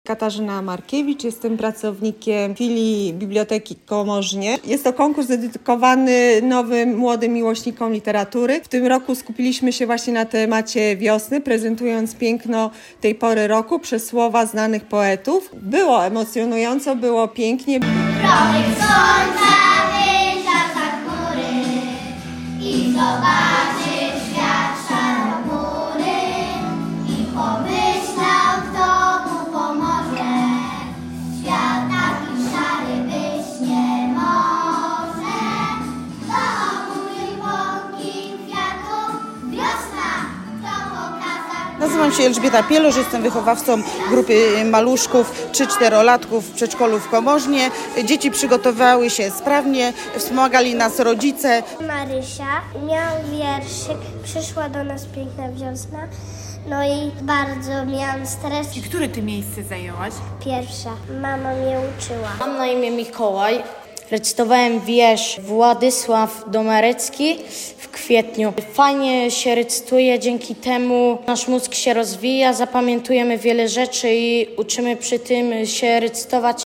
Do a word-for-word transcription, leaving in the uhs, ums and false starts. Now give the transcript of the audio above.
Katarzyna Markiewicz, jestem pracownikiem filii Biblioteki Komorznie. Jest to konkurs dedykowany nowym, młodym miłośnikom literatury. W tym roku skupiliśmy się właśnie na temacie wiosny, prezentując piękno tej pory roku przez słowa znanych poetów. Było emocjonująco, było pięknie. Promyk słońca wyjrzał za chmury i zobaczył świat szarobury i pomyślał, kto mu pomoże. Świat taki szary być nie może. To obudzi błąki kwiatów wiosna, to pokazał. Nazywam się Elżbieta Pielosz, jestem wychowawcą grupy maluszków trzy czterolatków w przedszkolu w Komorznie. Dzieci przygotowały się sprawnie, wspomagali nas rodzice. Marysia miał wierszyk, przyszła do nas piękna wiosna, no i bardzo miałam stres. I które ty miejsce zajęłaś? Pierwsza, mama mnie uczyła. Mam na imię Mikołaj. Recytowałem wiersz Władysław Domarecki w kwietniu. Fajnie się recytuje, dzięki temu nasz mózg się rozwija, zapamiętujemy wiele rzeczy i uczymy przy tym się recytować